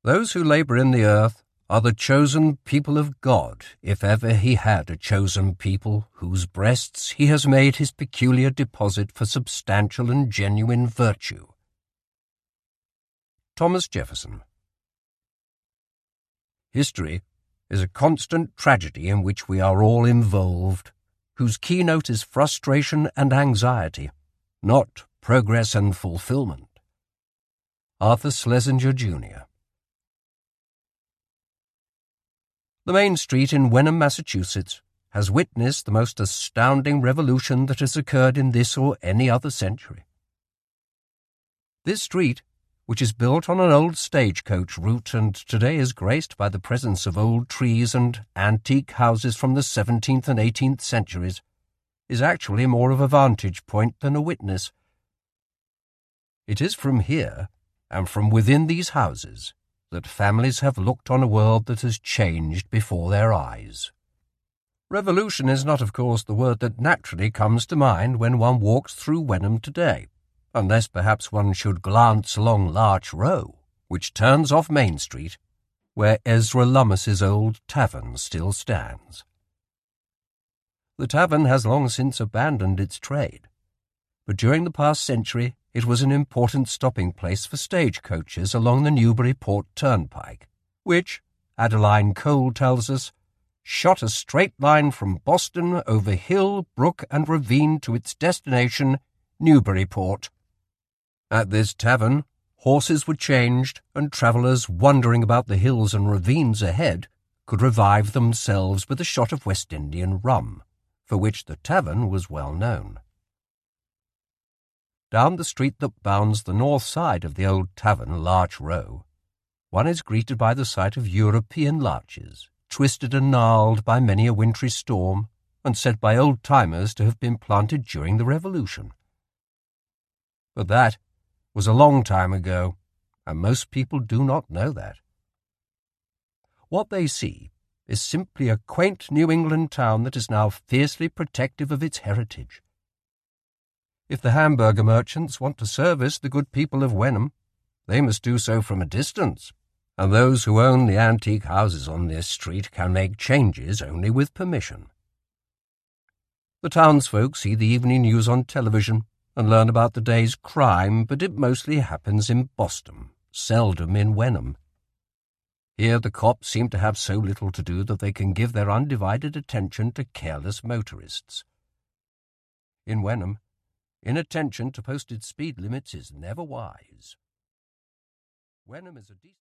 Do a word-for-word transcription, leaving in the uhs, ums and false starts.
Those who labour in the earth are the chosen people of God, if ever he had a chosen people, whose breasts he has made his peculiar deposit for substantial and genuine virtue. Thomas Jefferson. History is a constant tragedy in which we are all involved, whose keynote is frustration and anxiety, not progress and fulfillment. Arthur Schlesinger, Junior The main street in Wenham, Massachusetts, has witnessed the most astounding revolution that has occurred in this or any other century. This street, which is built on an old stagecoach route and today is graced by the presence of old trees and antique houses from the seventeenth and eighteenth centuries, is actually more of a vantage point than a witness. It is from here, and from within these houses, that families have looked on a world that has changed before their eyes. Revolution is not, of course, the word that naturally comes to mind when one walks through Wenham today, unless perhaps one should glance along Larch Row, which turns off Main Street, where Ezra Lummis's old tavern still stands. The tavern has long since abandoned its trade, but during the past century it was an important stopping place for stagecoaches along the Newburyport Turnpike, which, Adeline Cole tells us, shot a straight line from Boston over hill, brook, and ravine to its destination, Newburyport. At this tavern, horses were changed, and travellers wandering about the hills and ravines ahead could revive themselves with a shot of West Indian rum, for which the tavern was well known. Down the street that bounds the north side of the old tavern, Larch Row, one is greeted by the sight of European larches, twisted and gnarled by many a wintry storm, and said by old-timers to have been planted during the Revolution. But that was a long time ago, and most people do not know that. What they see is simply a quaint New England town that is now fiercely protective of its heritage. If the hamburger merchants want to service the good people of Wenham, they must do so from a distance, and those who own the antique houses on this street can make changes only with permission. The townsfolk see the evening news on television and learn about the day's crime, but it mostly happens in Boston, seldom in Wenham. Here the cops seem to have so little to do that they can give their undivided attention to careless motorists. In Wenham, inattention to posted speed limits is never wise. Wenham is a decent